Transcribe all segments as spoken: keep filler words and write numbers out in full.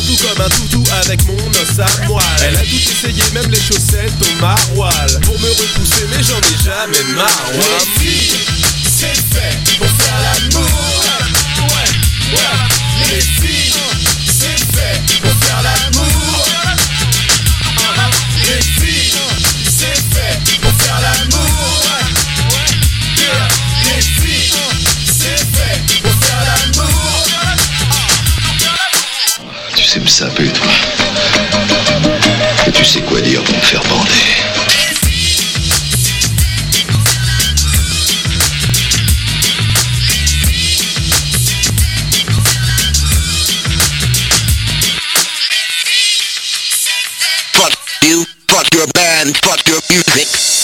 doudou comme un toutou avec mon os à moelle. Elle a tout essayé, même les chaussettes au maroilles, pour me repousser mais j'en ai jamais marre. Les filles, c'est fait pour faire l'amour. Ouais, ouais. Les filles, c'est fait pour faire l'amour. Les filles, c'est fait pour faire l'amour. Les filles, c'est fait pour faire l'amour. Tu sais me saper, toi. Et tu sais quoi dire pour me faire bander. Fuck you, fuck your band, fuck your music.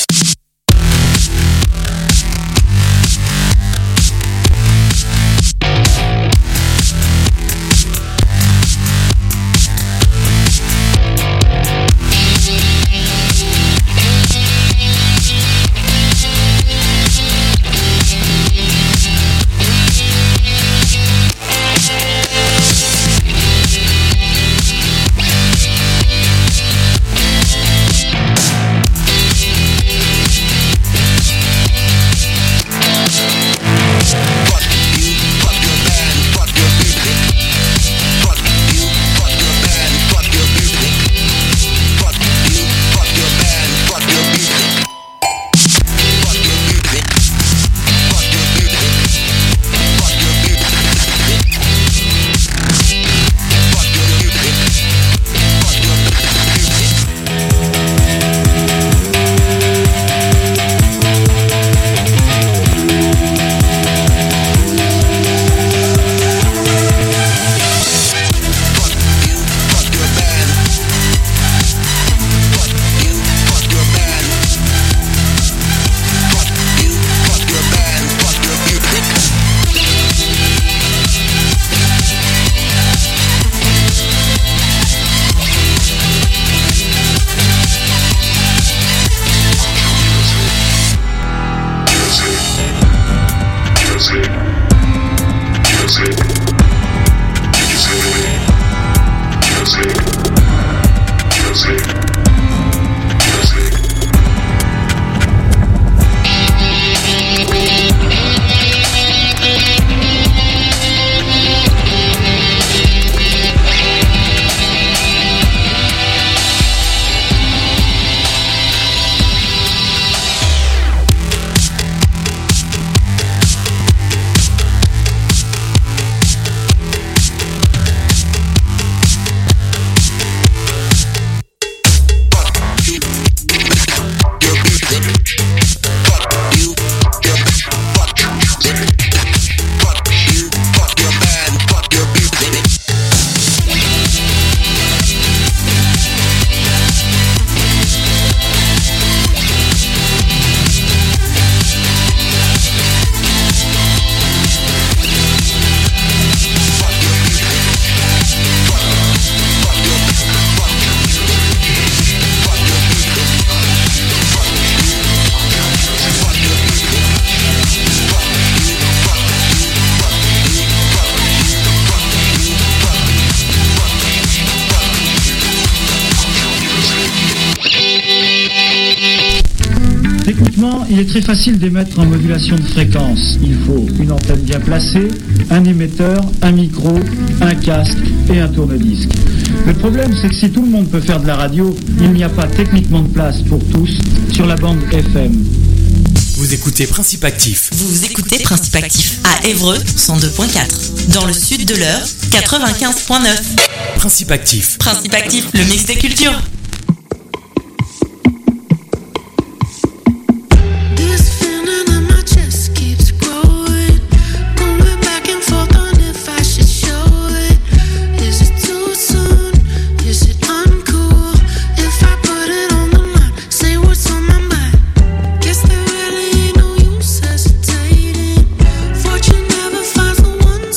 Il est très facile d'émettre en modulation de fréquence. Il faut une antenne bien placée, un émetteur, un micro, un casque et un tourne-disque. Le problème, c'est que si tout le monde peut faire de la radio, il n'y a pas techniquement de place pour tous sur la bande F M. Vous écoutez Principe Actif. Vous écoutez Principe Actif à Évreux cent deux point quatre. Dans le sud de l'Eure, quatre-vingt-quinze point neuf. Principe Actif. Principe Actif, le mix des cultures.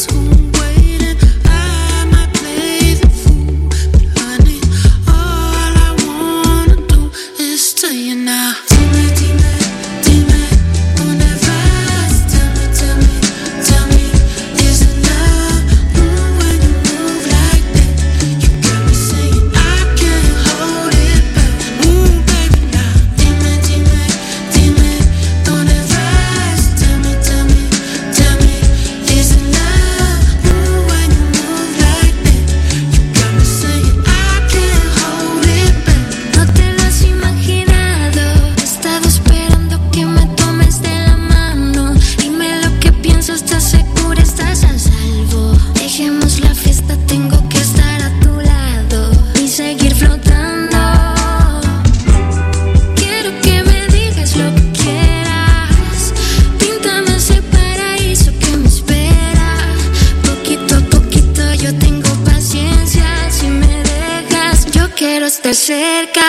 All estar cerca.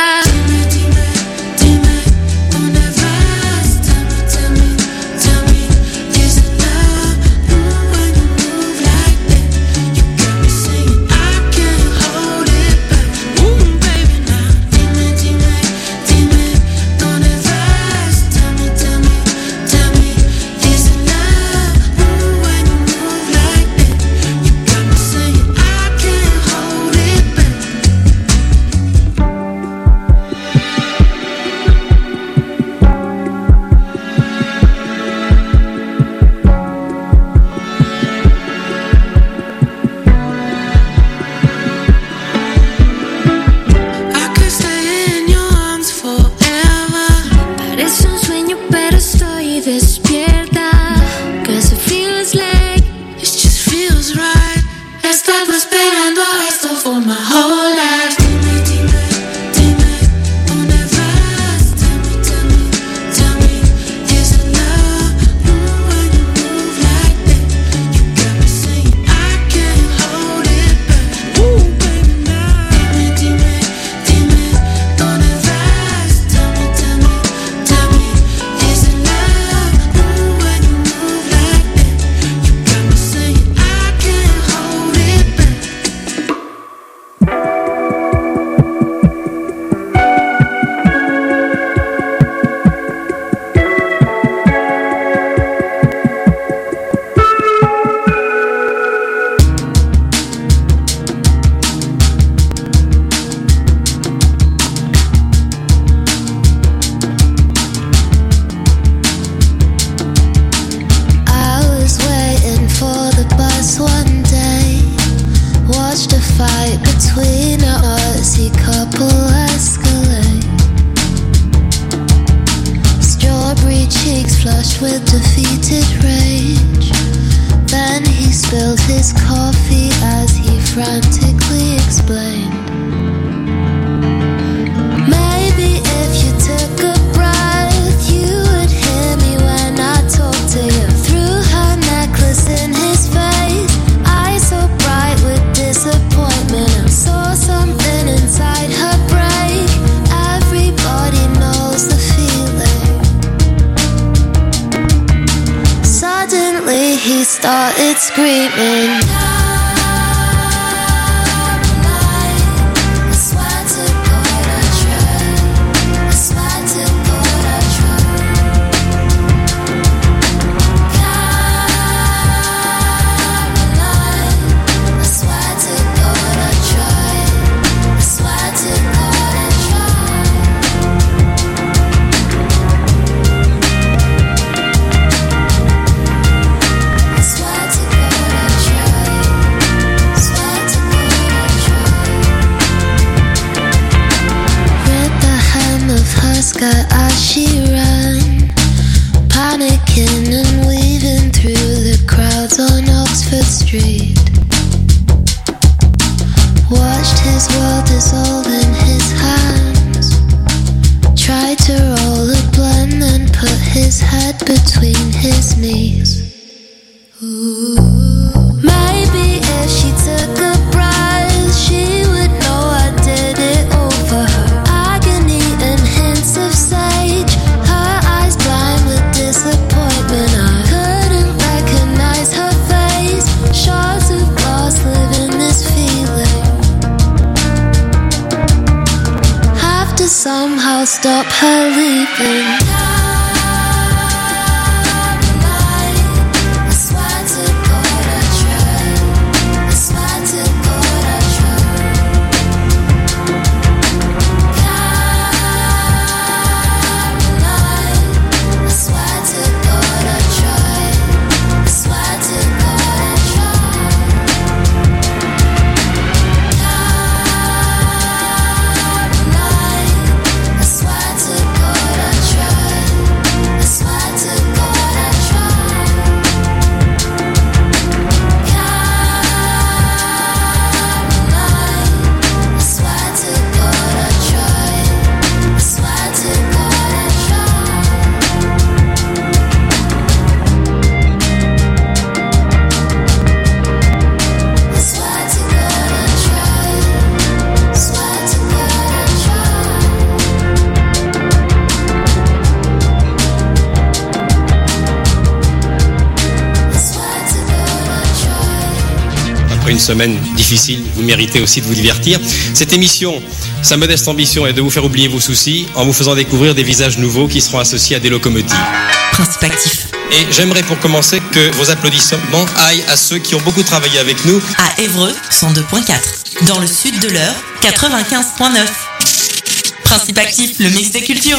Stop her leaving. Try. semaine difficile, vous méritez aussi de vous divertir. Cette émission, sa modeste ambition est de vous faire oublier vos soucis en vous faisant découvrir des visages nouveaux qui seront associés à des locomotives. Principe actif. Et j'aimerais pour commencer que vos applaudissements aillent à ceux qui ont beaucoup travaillé avec nous. À Évreux, cent deux point quatre. Dans le sud de l'Eure, quatre-vingt-quinze point neuf. Principe actif, le mix des cultures.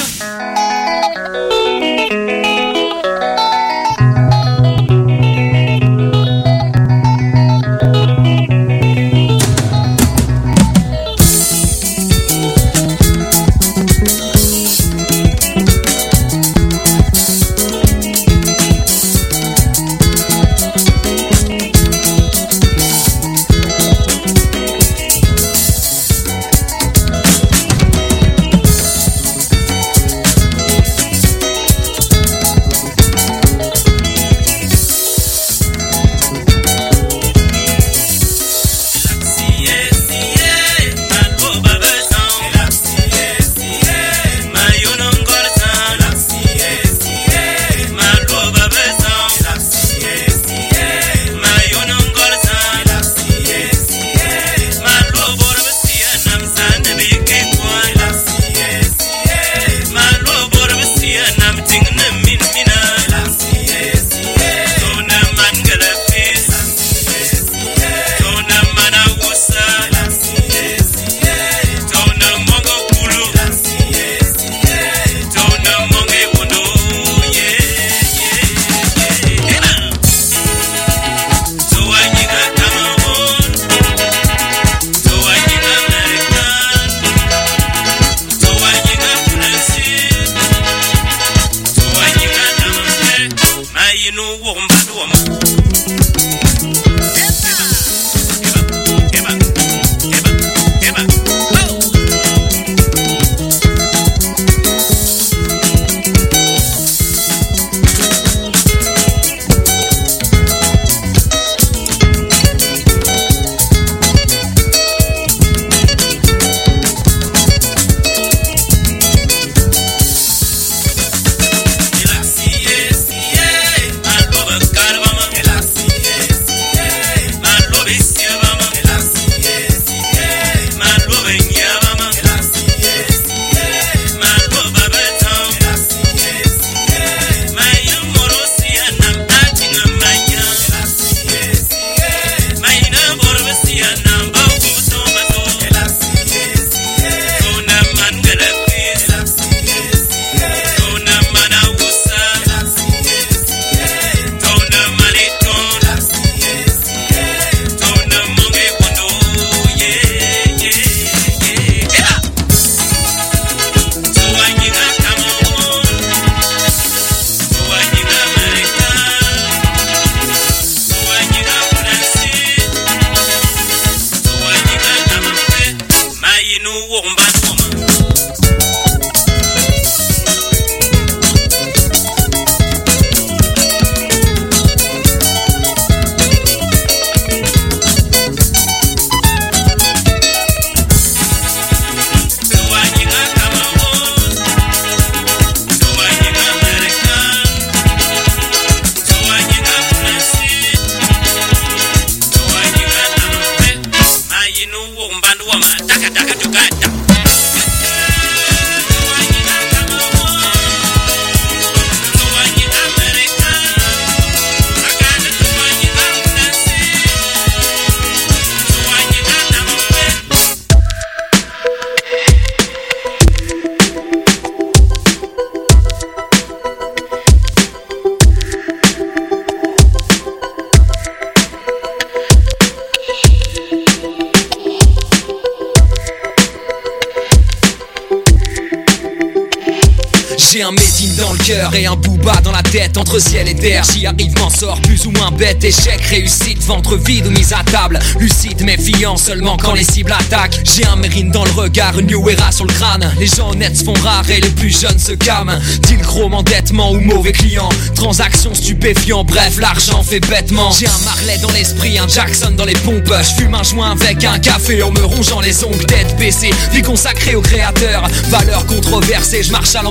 J'ai un médine dans le cœur et un booba dans la tête. Entre ciel et terre, j'y arrive, m'en sors plus ou moins bête. Échec, réussite, ventre vide ou mise à table. Lucide, méfiant seulement quand les cibles attaquent. J'ai un mérine dans le regard, une new era sur le crâne. Les gens honnêtes se font rares et les plus jeunes se calment. Deal chrome, endettement ou mauvais client. Transactions stupéfiants, bref, l'argent fait bêtement. J'ai un Marley dans l'esprit, un Jackson dans les pompes. J'fume un joint avec un café en me rongeant les ongles. Tête baissée, vie consacrée au créateur. Valeurs controversées, je marche à l'envers, écrit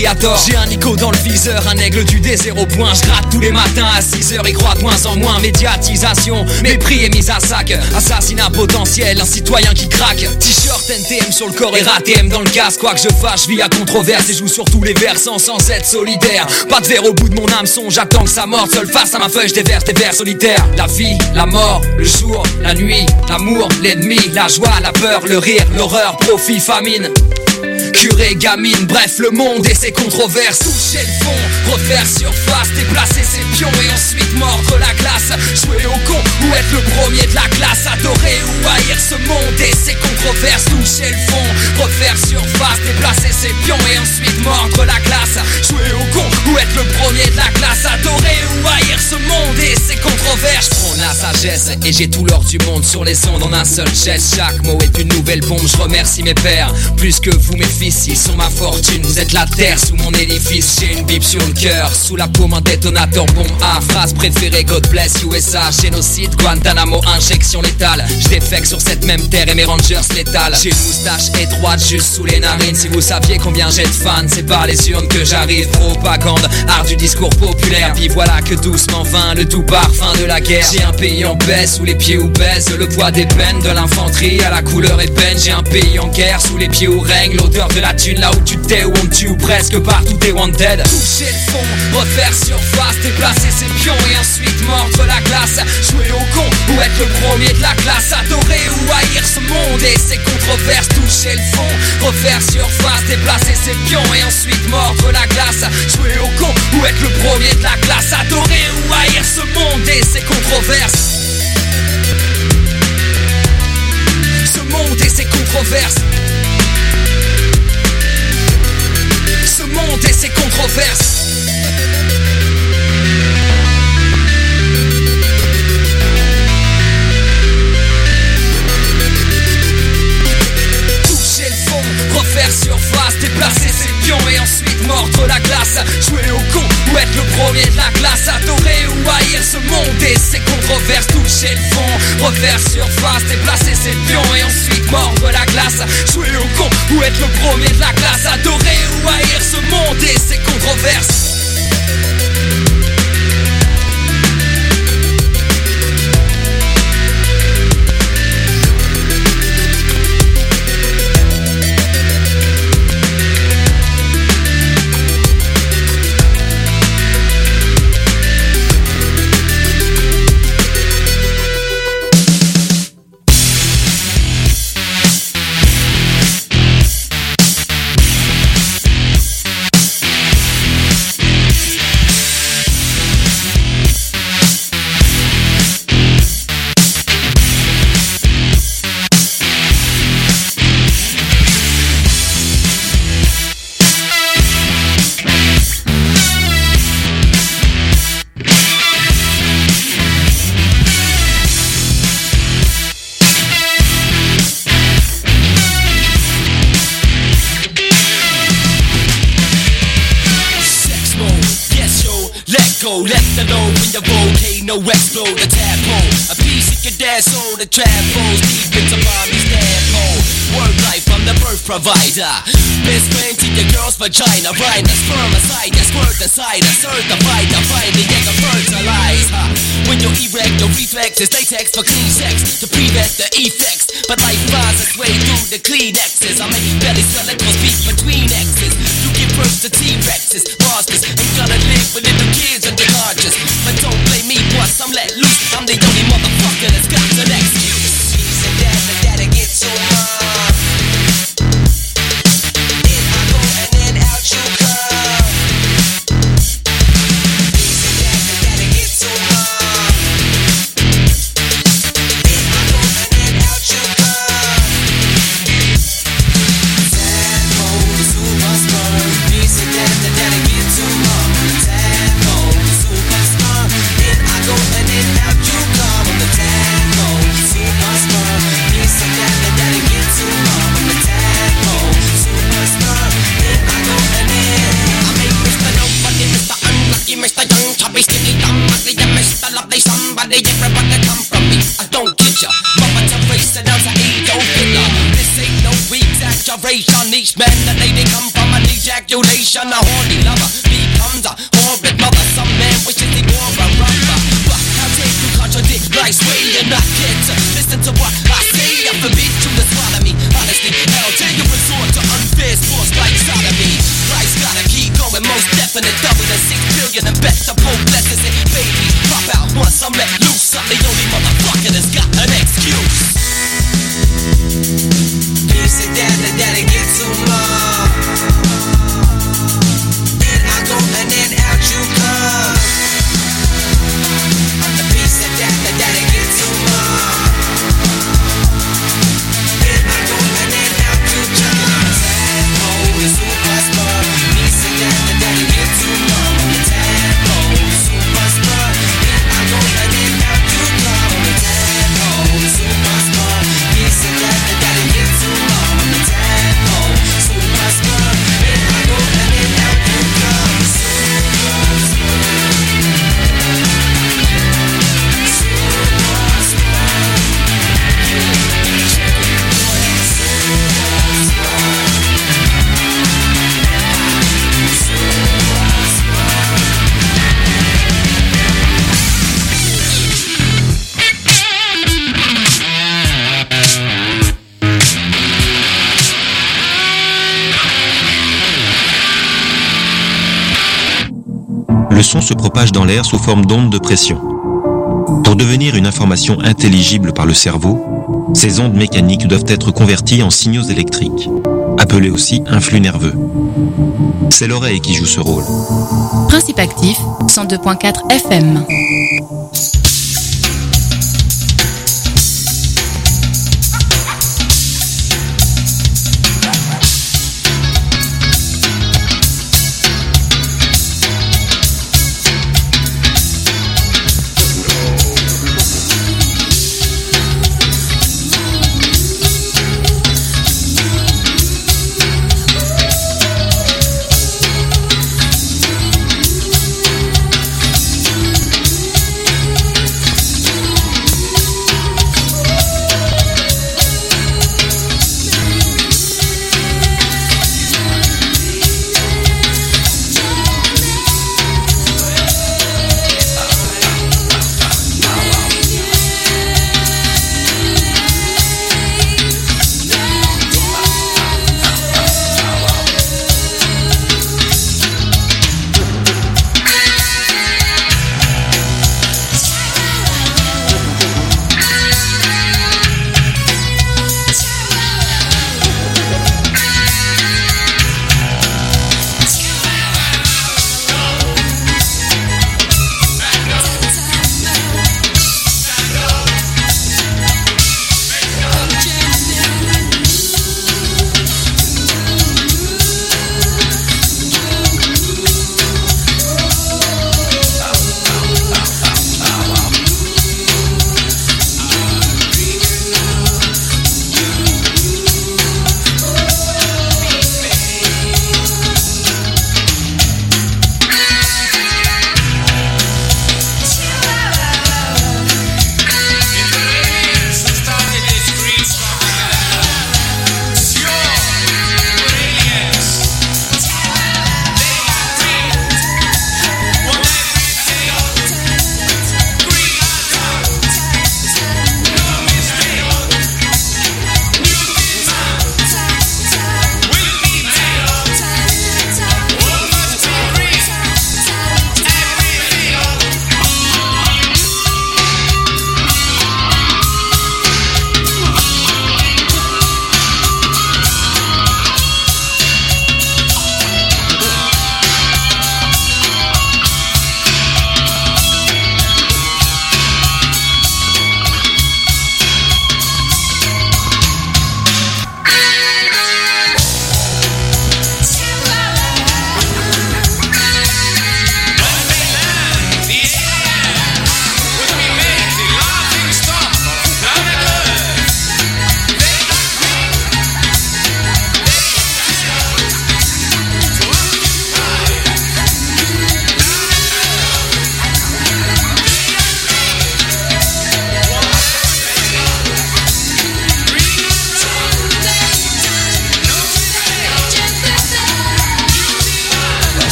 Creator. J'ai un Nico dans le viseur, un aigle du désert au point. Je gratte tous les matins à six heures, y croit de moins en moins. Médiatisation, mépris et mise à sac. Assassinat potentiel, un citoyen qui craque. T-shirt N T M sur le corps et R A T M dans le casque. Quoi que je fasse, je vis à controverse et joue sur tous les versants sans être solidaire. Pas de verre au bout de mon hameçon, j'attends que ça morde. Seul face à ma feuille, je déverse des vers solitaires. La vie, la mort, le jour, la nuit, l'amour, l'ennemi, la joie, la peur, le rire, l'horreur, profit, famine. Curé, gamine, bref le monde et ses controverses. Toucher le fond, refaire surface, déplacer ses pions et ensuite mordre la glace. Jouer au con ou être le premier de la classe. Adorer ou haïr ce monde et ses controverses. Toucher le fond, refaire surface, déplacer ses pions et ensuite mordre la glace. Jouer au con ou être le premier de la classe. Adorer ou haïr ce monde et ses controverses. Prends la sagesse et j'ai tout l'or du monde sur les ondes en un seul geste. Chaque mot est une nouvelle bombe, je remercie mes pères plus que vous mes fils. Ils sont ma fortune, vous êtes la terre sous mon édifice. J'ai une bible sur le cœur, sous la paume un détonateur bombe A. Phrase préférée, God bless U S A. Génocide, Guantanamo, injection létale. Je défecte sur cette même terre et mes rangers létales. J'ai une moustache étroite juste sous les narines. Si vous saviez combien j'ai de fans, c'est par les urnes que j'arrive. Propagande, art du discours populaire. Puis voilà que doucement vint le doux parfum de la guerre. J'ai un pays en paix, sous les pieds où baisse le poids des peines. De l'infanterie à la couleur ébène. J'ai un pays en guerre, sous les pieds où règne l'odeur de la thune, là où tu t'es, où on te tue, ou presque partout t'es wanted. Toucher le fond, refaire surface, déplacer ses pions et ensuite mordre la glace. Jouer au con ou être le premier de la classe. Adorer ou haïr ce monde et ses controverses. Toucher le fond, refaire surface, déplacer ses pions et ensuite mordre la glace. Jouer au con ou être le premier de la classe. Adorer ou haïr ce monde et ses controverses. Ce monde et ses controverses. Ce monde et ses controverses. Toucher le fond, refaire surface, déplacer ses pions et ensuite mordre la glace. Jouer au con ou être le premier de la classe. Adorer ou haïr ce monde et ses controverses. Toucher le fond, refaire surface, déplacer ses pions et ensuite mordre la glace. Jouer au con ou être le premier de la classe. Adorer ou haïr ce monde et ses controverses. Explode the tadpole, a piece of your dad's soul. The trap falls deep into mommy's tadpole. Word life, I'm the birth provider. Best friend to your girl's vagina. Right, the spermicide, that squirt inside. I certified to find the egg of fertilize. When you erect, your reflexes, latex for clean sex to prevent the effects. But life finds its way through the Kleenexes. I make belly skeletons beat between X's. You give birth to T-Rexes, monsters, ain't gonna live with little kids and they're conscious. But don't blame me once I'm let loose. I'm the only motherfucker that's got an excuse. He said that, that, that'll get so hard. In I go and then out you come. He said that, that, that'll get so hard. In I go and then out you come. Tadpole, super sperm. He said that, that, that'll get so hard. Tadpole, super sperm. In I go and then out you come. On the tadpole, super sperm. He said that, that, that'll get so hard. On the tadpole, super sperm. In I go and then. I make Mister Nobody, Mister Unlucky, Mister Young, chubby, skinny, dumb, ugly, and Mister Lovely. Somebody, everybody come from me. I don't get ya. Mama to face it down to age, don't get ya. This ain't no retact, your generation. Each man, the lady come from an ejaculation. A horny lover becomes a horrid mother. Some man wishes he wore a rubber. But how dare you contradict life's way? You're not here to listen to what I say. I forbid you to swallow me. Honestly, how dare you resort to unfair sports like sodomy? Life's gotta keep going, most definite. Double the six billion and bet the Pope blesses it. Baby, pop out once I'm let loose. I'm the only motherfucker that's got an excuse. You said that, that, that it get too much. In I go and then out you come. The piece of that, that, that it get too much. In I go and then out you come. Tadpole is super smart. Piece of that, that, that it get too much. Tadpole is super smart. In I go and then out you come. Tadpole is super smart. Piece of that, that, that it get too much. Tadpole super smart. In I go and then out you come. Super smart. Le son se propage dans l'air sous forme d'ondes de pression. Pour devenir une information intelligible par le cerveau, ces ondes mécaniques doivent être converties en signaux électriques, appelés aussi un flux nerveux. C'est l'oreille qui joue ce rôle. Principe actif, cent deux point quatre F M.